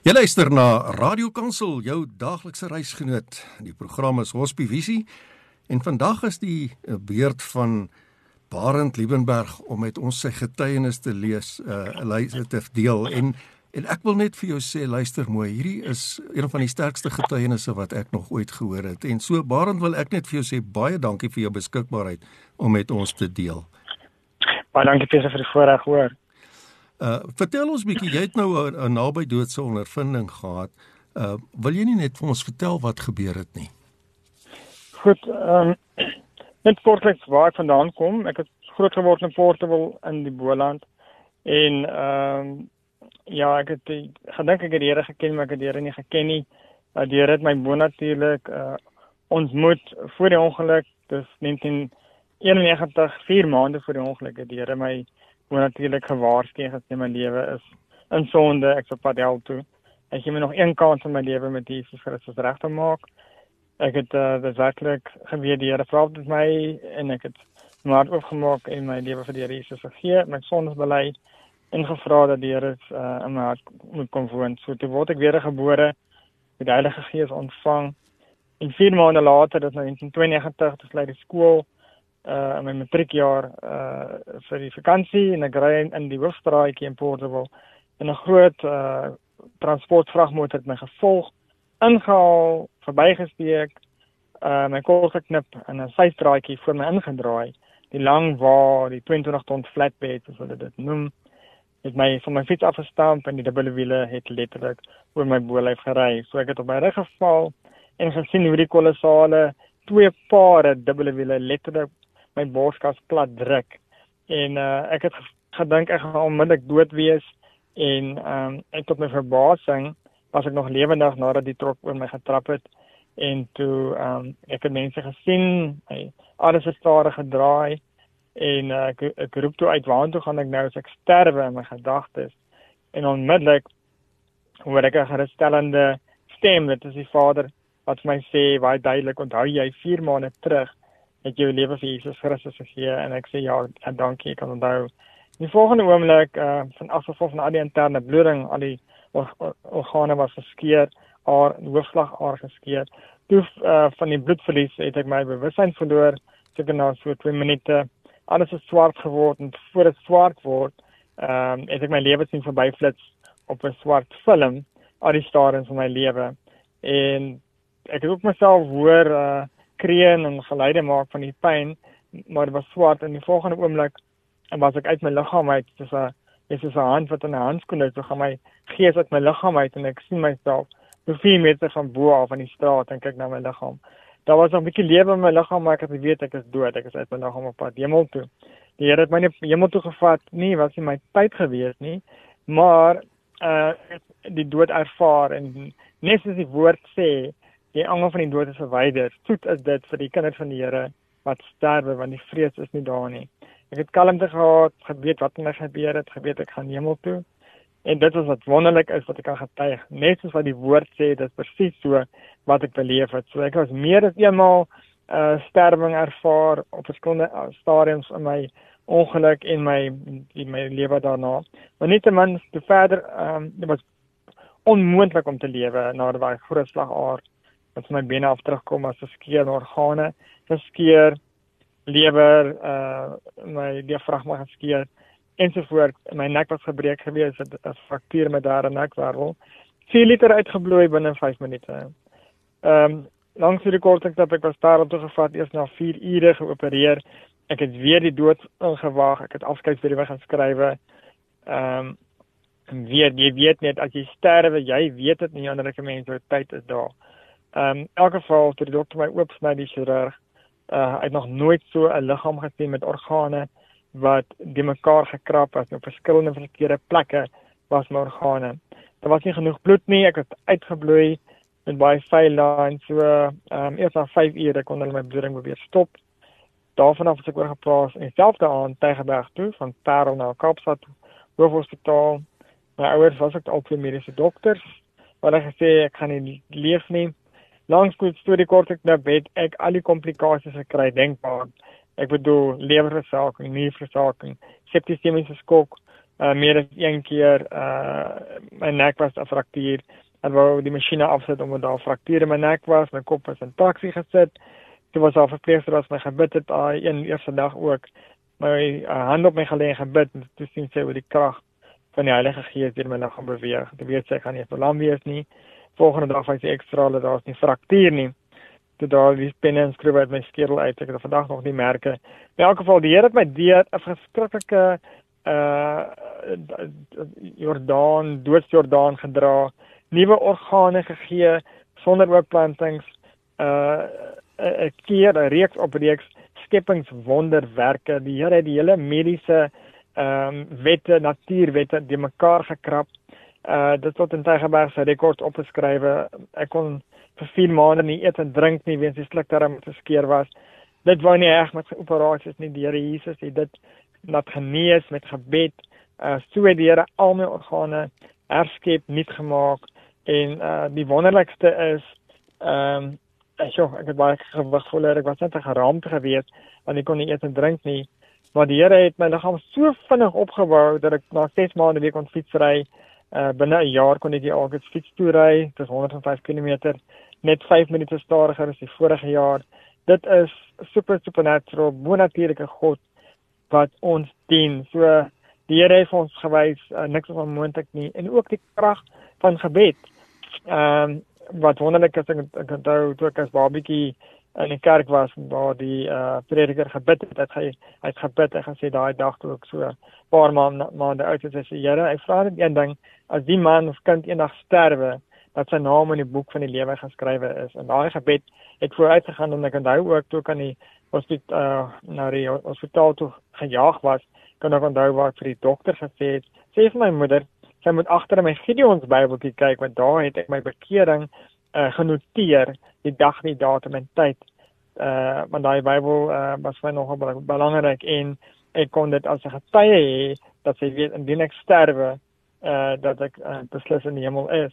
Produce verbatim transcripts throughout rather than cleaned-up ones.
Jy luister na Radio Kansel, jou daaglikse reisgenoot. Die program is Hospivisie en vandag is die beurt van Barend Liebenberg om met ons sy getuienis te lees, uh, te deel. En, en ek wil net vir jou sê, luister mooi, hierdie is een van die sterkste getuienisse wat ek nog ooit gehoor het. En so, Barend, wil ek net vir jou sê, baie dankie vir jou beskikbaarheid om met ons te deel. Baie dankie vir die voorreg, hoor. Uh, vertel ons bietjie, jy het nou 'n naby doodse ondervinding gehad. Uh, wil jy nie net vir ons vertel wat gebeur het nie? Goed, um, net kortliks waar ek vandaan kom. Ek het groot geword in Portable in die Boland. En um, ja, ek het die, gedink ek het die Here geken, maar ek het die Here nie geken nie. Uh, die Here het my bonatuurlik uh, ontmoet voor die ongeluk. Dus negentien eenennegentig, vier maande voor die ongeluk, het die Here my natuurlik gewaarsku en gesê my lewe is in sonde, ek sal pad hel toe. Ek gee my nog een kans in my lewe met Jesus Christus reg te maak. Ek het uh, dit werklik geweet, die Here praat met my en ek het my hart oopgemaak en my lewe vir die Here Jesus gegee, my sondes bely en gevra dat die Here uh, in my hart moet kom woon. So toe word ek weer gebore, met die Heilige Gees ontvang. En vier maande later, dit is nou negentien tweeënnegentig, toe sluit die skool. Uh, in my matriekjaar uh, vir die vakansie en ek ry in die hoofstraatjie in Portable en 'n groot uh, transportvragmotor het my gevolg, ingehaal, verbygesteek, uh, my kol geknip en 'n systraatjie voor my ingedraai. Die lang wa, die tweeëntwintig ton flatbed, soos hulle dit noem, het my van my fiets afgestamp en die dubbele wiele het letterlik oor my bolyf gery. So ek het op my rug geval en gesien hoe die kolossale twee pare dubbele wiele letterlik my borskas plat druk. En uh, ek het gedink ek gaan onmiddellik dood wees en um, ek tot my verbasing was ek nog lewendig nadat die trok oor my getrap het. En toe um, ek het mense gesien, my alles het stadig gedraai en uh, ek, ek roep toe uit, waartoe gaan ek nou as ek sterwe in my gedagtes. En onmiddellik hoor ek 'n geruststellende stem, dit is die Vader wat vir my sê, baie duidelik, onthou jy vier maande terug het jou lewe vir Jesus Christus gegee, en ek sê ja, dankie, ek kan onthou. Die volgende oomblik, uh, van afgevolg van al die interne bloeding, al die or or organe was geskeur, haar hoofslagaar geskeur. Toe uh, van die bloedverlies het ek my bewussyn verloor, seker na so twee minute, alles is swart geword, en voor het swart word, uh, het ek my lewe sien verbyflits op 'n swart film, al die stadiums van my lewe. En ek het ook myself hoor uh, kreun en geluide maak van die pyn, maar dit was swart en die volgende oomblik en was ek uit my liggaam uit, soos 'n dis is 'n hand wat in 'n handskoen is, so gaan my gees uit my liggaam uit en ek sien myself so vier meter van bo af aan die straat en kyk na my liggaam. Daar was nog 'n bietjie lewe in my liggaam, maar ek het geweet ek is dood, ek is uit my liggaam op pad hemel toe. Die Here het my nie hemel toe gevat nie, was nie my tyd gewees nie, maar uh, die dood ervaar en net soos die woord sê, die angel van die dood is verwyder. Soet is dit vir die kinders van die Here wat sterwe, want die vrees is nie daar nie. Ek het kalmte gehad, geweet wat met my gebeur het, geweet ek gaan hemel toe. En dit is wat wonderlik is wat ek kan getuig. Net soos wat die woord sê, dit is presies so wat ek beleef het. So ek was meer as eenmaal uh, sterwing ervaar op verskillende uh, stadiums in my ongeluk en my in my lewe daarna. Maar nietemin, toe verder, um, dit was onmoontlik om te lewe nadat daai groot slagaar wat my bene af terugkom as geskeur organe, geskeur, lewer, uh, my diafragma geskeur, ensovoort. My nek was gebreek gewees, 'n fraktuur met daar 'n nekwervel. vier liter uitgebloei binne vyf minute. Um, langs die kortstop, ek was daar op toe gevat, eers na vier ure geopereer. Ek het weer die dood ingewaag, ek het afskeidsbriewe gaan skrywe. Um, en weer, jy weet net, as jy sterwe, jy weet dit nie, ander mense, so tyd is daar. Um, in elk geval, toe die dokter my oopsny, die chirurg, uh, hy het nog nooit so 'n liggaam gesien met organe wat die mekaar gekrap was, op verskillende verkeerde plekke was my organe. Daar was nie genoeg bloed nie, ek het uitgebloei met baie vuil daar, en so, um, eers na vyf ure kon hulle my bloeding weer stop. Daarvan af was ek oorgeplaas in dieselfde aand Tygerberg toe, van Parel na Kaapstad Hoofhospitaal. My ouers was ook al twee mediese dokters, wat hulle gesê, ek gaan nie leef nie. Langs goed storie kort ek nou het ek al die komplikasies gekry, denkbaar. Ek bedoel, lewerversaking, nierversaking, septisemiese skok, uh, meer as een keer uh, my nek was 'n fraktuur. Ek wou die masjiene afsit omdat daar 'n fraktuur in my nek was, my kop was in taxi gesit. Toe was daar 'n verpleegster wat my gebid het, daai een eerste dag ook my uh, hand op my gelê en gebid en toe sien sy oor die krag van die Heilige Gees deur my liggaam beweeg. Toe weet sy ek gaan nie verlam wees nie. Volgende dag was die ekstra dat daar's nie fraktuur nie. Toe daar die penne en skroewe uit my skedel uit. Ek het vandag nog nie merke. In elk geval die Here het my deur 'n verskriklike uh Jordaan, doodsjordaan gedra, nuwe organe gegee sonder oorplantings, uh 'n keer 'n reeks op reeks skepingswonderwerke. Die Here het die hele mediese ehm um, wette, natuurwette die mekaar gekrap. Uh dit tot in Tygerberg se rekord opgeskrywe. Ek kon vir vier maande nie eet en drink nie weens die slukdarm wat geskeer was. Dit wou nie reg met operasies nie. Die Here Jesus het dit laat genees met gebed. Uh so het die Here al my organe herskep, nuut gemaak en uh die wonderlikste is ehm um, ek ek het baie gewig voel, ek was net 'n geraamte geweest want ek kon nie eet en drink nie. Maar die Here het my liggaam so vinnig opgebou dat ek na ses maande weer kon fietsry. Uh, binne 'n jaar kon ek die August fiets toery, dit is honderd en vyf kilometer, net vyf minute stadiger as die vorige jaar. Dit is super supernatural, bonatuurlike God wat ons dien. So die Here het vir ons gewys uh, niks is onmoontlik nie en ook die krag van gebed. Ehm um, wat wonderlik is, ek ek onthou toe ek as babietjie in die kerk was waar die uh, prediker gebid het, het hy hy het gebid en gesê daai dag toe ek so 'n paar maande maande oud is, hy sê Here, ek vra net een ding, as die man of kind eendag sterwe, dat sy naam in die boek van die lewe geskrywe is. En daai gebed het vooruit gegaan en ek onthou ook toe ek aan die hospitaal uh, na die hospitaal toe gejaag was, kan ek onthou wat vir die dokter gesê het, sê vir my moeder, sy moet agter in my Gideons Bybeltjie kyk, want daar het ek my bekering uh, genoteer, die dag, die datum en tyd. Uh, want daai Bybel uh, was vir my nogal belangrik en ek kon dit as 'n getuie hê, dat sy weet, indien ek sterwe, uh, dat ek uh, beslis in die hemel is.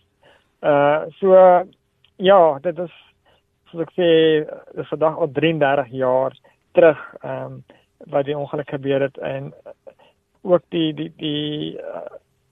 Uh, so, uh, ja, dit is, soos ek sê, dit is vandag al drieëndertig jaar terug, um, wat die ongeluk gebeur het, en ook die, die, die, uh,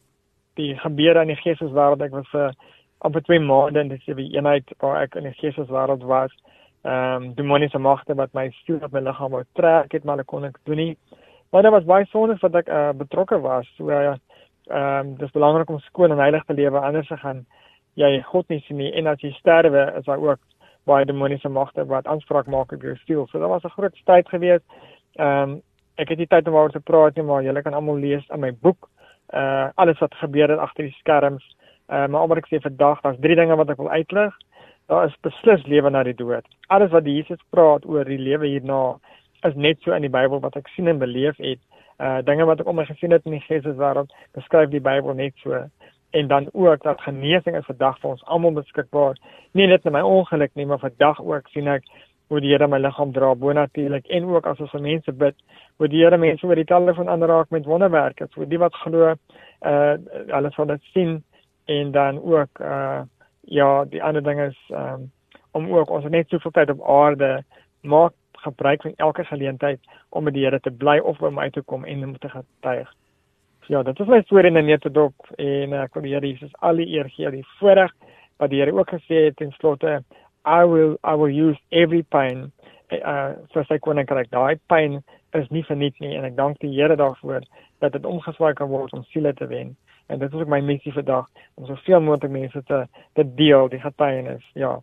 die gebeure in die geesteswêreld. Ek was uh, amper twee maande in die eenheid waar ek in die geesteswêreld was. Ehm um, demoniese magte wat my siel op my liggaam wou trek het, maar ek kon ek doen nie. Maar daar was baie sondes wat ek uh, betrokke was. So ehm uh, um, dis belangrik om skoon en heilig te lewe, anders gaan jy God nie sien nie. En as jy sterwe, is daar ook baie demoniese magte wat aanspraak maak op jou siel. So dit was 'n groot stryd geweest. Ehm um, ek het nie tyd om oor te praat nie, maar julle kan almal lees in my boek uh alles wat gebeur het agter die skerms. Uh, maar omdat ek sê vandag, daar's drie dinge wat ek wil uitlig. Daar is beslis lewe na die dood. Alles wat Jesus praat oor die lewe hierna is net so in die Bybel wat ek sien en beleef het. Uh dinge wat ek om my gesien het in die geesteswêreld, beskryf die Bybel net so. En dan ook dat genesing is vandag vir ons almal beskikbaar. Nie net in my ongeluk nie, maar vandag ook sien ek hoe die Here my liggaam dra bonatuurlik en ook as ons vir mense bid, hoe die Here mense oor die telefoon aanraak met wonderwerke. So die wat glo, uh hulle sal dit sien en dan ook uh ja, die ander ding is um, om ook ons net soveel tyd op aarde maak gebruik van elke geleentheid om met die Here te bly of om uit te kom en om te getuig. So ja, dit is my storie in 'n netedop en ek wil die Here Jesus al die eer gee, die voorreg wat die Here ook gesê het ten slotte, I will I will use every pain. Uh so sy koninkryk, daai pyn is nie verniet nie en ek dank die Here daarvoor dat dit omgeswaai kan word om siele te wen. En dit is ook my missie vandag, om soveel moontlik mense te, te deel, die getuienis, ja.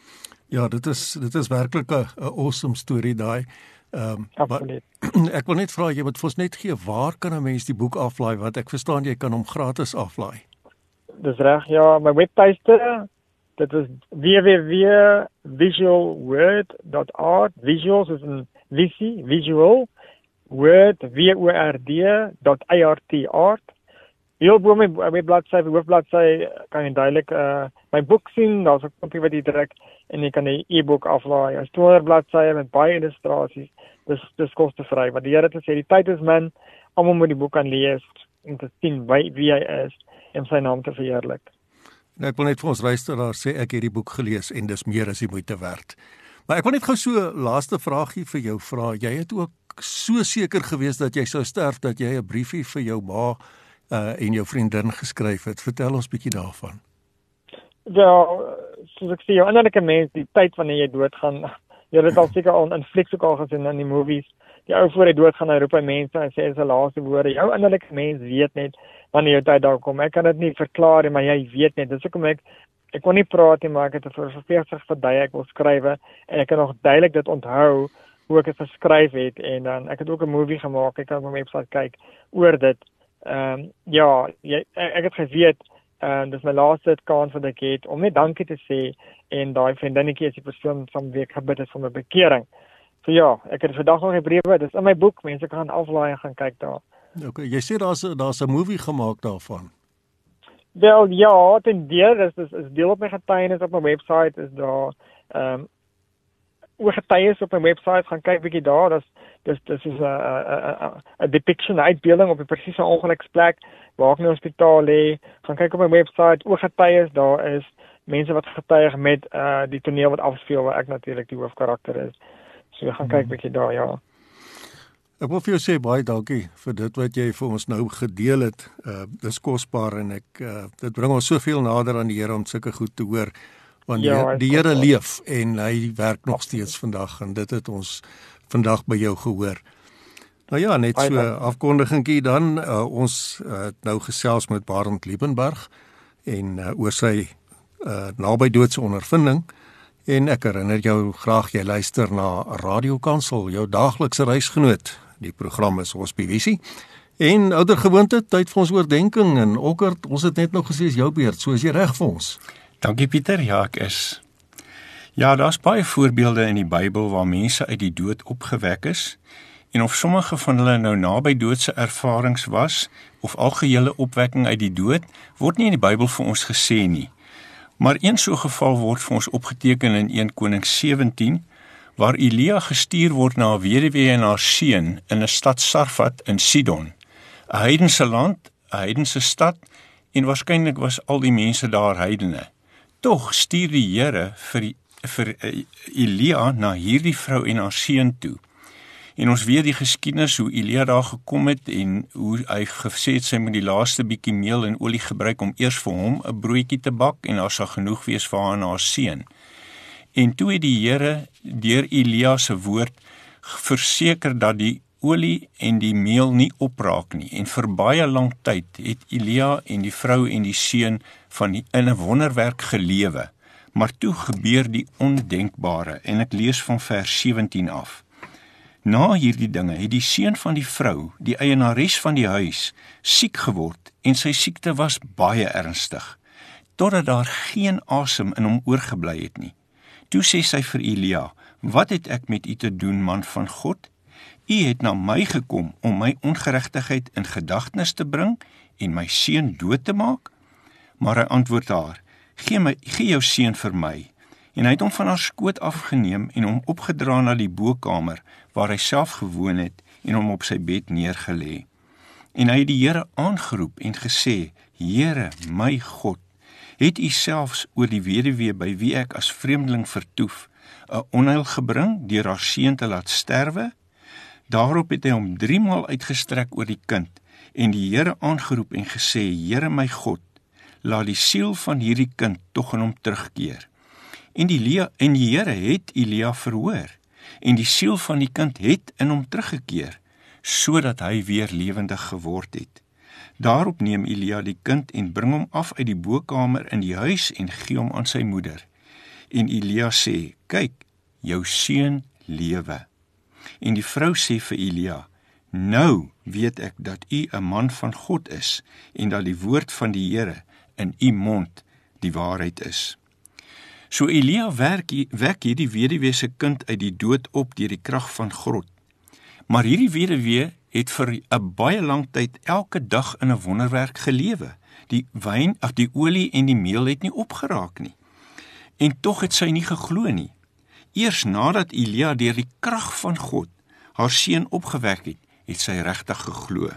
Ja, dit is, dit is werkelijk 'n awesome story daai. Um, Absoluut. Ek wil net vra, jy moet vir ons net gee, waar kan 'n mens die boek aflaai, want ek verstaan jy kan hom gratis aflaai. Dis reg, ja, my webtuiste, dit is w w w punt visual word punt art, visuals is 'n visie, visual, word, w o r d, .art, art. Heel bo my webbladsy, hoofbladsy kan jy duidelik uh, my boek sien, daar's 'n kopie wat jy druk en jy kan die e-boek aflaai. Daar's tweehonderd bladsye met baie illustrasies. Dis dis kostevry. Wat die Here het gesê, die tyd is min, almal moet die boek kan lees om te sien wie, wie hy is en sy naam te verheerlik. Nou, ek wil net vir ons luisteraars sê ek het die boek gelees en dis meer as die moeite werd. Maar ek wil net gou so 'n laaste vraagie vir jou vra. Jy het ook so seker gewees dat jy sou sterf dat jy 'n briefie vir jou ma uh, en jou vriendin geskryf het. Vertel ons bietjie daarvan. Wel, soos ek sê, jou innerlike mens, die tyd wanneer jy doodgaan, jy het dit al seker al in flieks ook al gesien in die movies, die ou voor hy doodgaan, hy roep hy mense en sê sy laaste woorde, jou innerlike mens weet net wanneer jou tyd daar kom. Ek kan dit nie verklaar nie, maar jy weet net, dis hoekom ek ek kon nie praat nie, maar ek het 'n verveelsig verdui, ek wil skrywe, en ek kan nog duidelik dit onthou, hoe ek het geskryf het, en dan, ek het ook 'n movie gemaak, ek kan op my website kyk, oor dit, um, ja, jy, ek, ek het geweet, en dis my laaste kans wat ek het, om net dankie te sê, en daai vriendinnetjie is die persoon van wie ek gebid het vir my bekering. So ja, ek het vandag nog 'n briewe, dis in my boek, mense kan aflaai en gaan kyk daar. Okay, jy sê daar's daar's 'n movie gemaak daarvan. Wel ja, ten deel is is, is deel op my getuienis op my website, is daar ehm um, oor getuienis op my website, gaan kyk bietjie daar, dis dis dis is 'n 'n 'n depiction, 'n uitbeelding op 'n presiese ongeluksplek waar ek in die hospitaal lê, gaan kyk op my website, oor getuienis, daar is mense wat getuig met uh die toneel wat afspeel waar ek natuurlik die hoofkarakter is. So gaan kyk bietjie daar, ja. Ek wil vir jou sê baie dankie vir dit wat jy vir ons nou gedeel het. Uh dis kosbaar en ek uh, dit bring ons soveel nader aan die Here om sulke goed te hoor. Want ja, die Here leef en hy werk nog steeds vandag en dit het ons vandag by jou gehoor. Nou ja, net so afkondigingkie dan, uh, ons uh, nou gesels met Barend Liebenberg en uh, oor sy uh, nabydoodse ondervinding. En ek herinner jou graag, jy luister na Radio Kansel, jou daaglikse reisgenoot. Die program is Hospivisie. En ouer gewoonte, tyd vir ons oordenking. En Okkert, ons het net nog gesê is jou beurt, so is jy reg vir ons. Dankie Pieter, ja ek is. Ja, daar's baie voorbeelde in die Bybel waar mense uit die dood opgewek is. En of sommige van hulle nou nabydoodse ervarings was, of algehele opwekking uit die dood, word nie in die Bybel vir ons gesê nie. Maar een so geval word vir ons opgeteken in Eerste Konings sewentien, waar Elia gestuur word na 'n weduwee en haar seun in 'n stad Sarfat in Sidon, 'n heidense land, 'n heidense stad, en waarskynlik was al die mense daar heidene. Tog stuur die Here vir, vir Elia na hierdie vrou en haar seun toe. En ons weet die geskiedenis hoe Elia daar gekom het en hoe hy gesê het sy moet die laaste bietjie meel en olie gebruik om eers vir hom 'n broodjie te bak en daar sal genoeg wees vir haar en haar seun. En toe het die Here deur Elia se woord verseker dat die olie en die meel nie opraak nie. En vir baie lang tyd het Elia en die vrou en die seun van die, in 'n wonderwerk gelewe. Maar toe gebeur die ondenkbare en ek lees van vers sewentien af. Na hierdie dinge het die seun van die vrou, die eienares van die huis, siek geword en sy siekte was baie ernstig, totdat daar geen asem in hom oorgebly het nie. Toe sê sy vir Elia, wat het ek met u te doen, man van God? U het na my gekom om my ongeregtigheid in gedagtenis te bring en my seun dood te maak? Maar hy antwoord haar, gee, my, gee jou seun vir my. En hy het hom van haar skoot afgeneem en hom opgedra na die bokamer, waar hy self gewoon het en hom op sy bed neergelê. En hy het die Here aangeroep en gesê, Here, my God, het u selfs oor die weduwee by wie ek as vreemdeling vertoef, 'n onheil gebring deur haar seun te laat sterwe? Daarop het hy hom driemaal uitgestrek oor die kind en die Here aangeroep en gesê, Here my God, laat die siel van hierdie kind tog in hom terugkeer. En die, Lia, en die Here het Elia verhoor, en die siel van die kind het in hom teruggekeer, sodat hy weer lewendig geword het. Daarop neem Elia die kind en bring hom af uit die bokamer in die huis en gee hom aan sy moeder. En Elia sê, kyk, jou seun lewe. En die vrou sê vir Elia, nou weet ek dat u 'n man van God is, en dat die woord van die Here in u mond die waarheid is. So Elia werk, wek hierdie weduwee se kind uit die dood op deur die krag van God. Maar hierdie weduwee het vir 'n baie lang tyd elke dag in 'n wonderwerk gelewe. Die wyn, of die olie en die meel het nie opgeraak nie. En tog het sy nie geglo nie. Eers nadat Elia deur die krag van God haar seun opgewek het, het sy regtig geglo.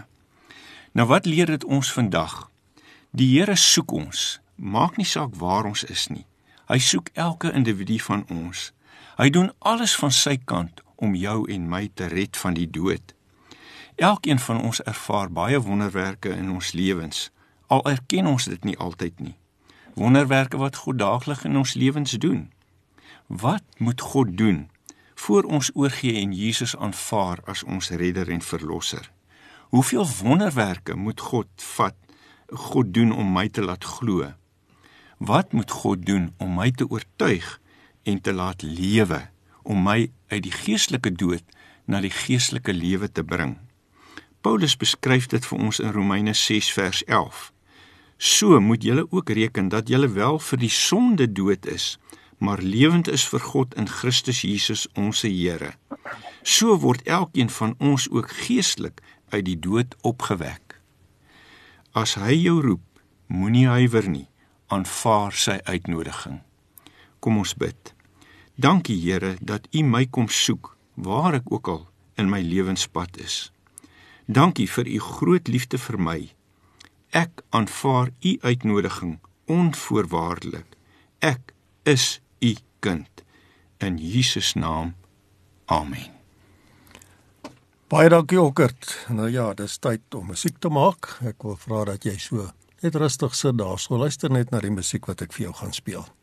Nou wat leer dit ons vandag? Die Here soek ons, maak nie saak waar ons is nie. Hy soek elke individu van ons. Hy doen alles van sy kant om jou en my te red van die dood. Elkeen van ons ervaar baie wonderwerke in ons lewens, al erken ons dit nie altyd nie. Wonderwerke wat God daagliks in ons lewens doen. Wat moet God doen voor ons oorgee en Jesus aanvaar as ons redder en verlosser? Hoeveel wonderwerke moet God vat, God doen om my te laat glo? Wat moet God doen om my te oortuig en te laat lewe, om my uit die geestelike dood na die geestelike lewe te bring? Paulus beskryf dit vir ons in Romeine ses vers elf. So moet julle ook reken dat julle wel vir die sonde dood is, maar lewend is vir God in Christus Jesus onse Here. So word elkeen van ons ook geestelik uit die dood opgewek. As hy jou roep, moenie huiwer nie, aanvaar sy uitnodiging. Kom ons bid. Dankie Here dat U my kom soek, waar ek ook al in my lewenspad is. Dankie vir U groot liefde vir my. Ek aanvaar U uitnodiging onvoorwaardelik. Ek is U kind. In Jesus naam. Amen. Baie dankie Okkert. Nou ja, dis tyd om musiek te maak. Ek wil vra dat jy so net rustig sit daar, so luister net na die musiek wat ek vir jou gaan speel.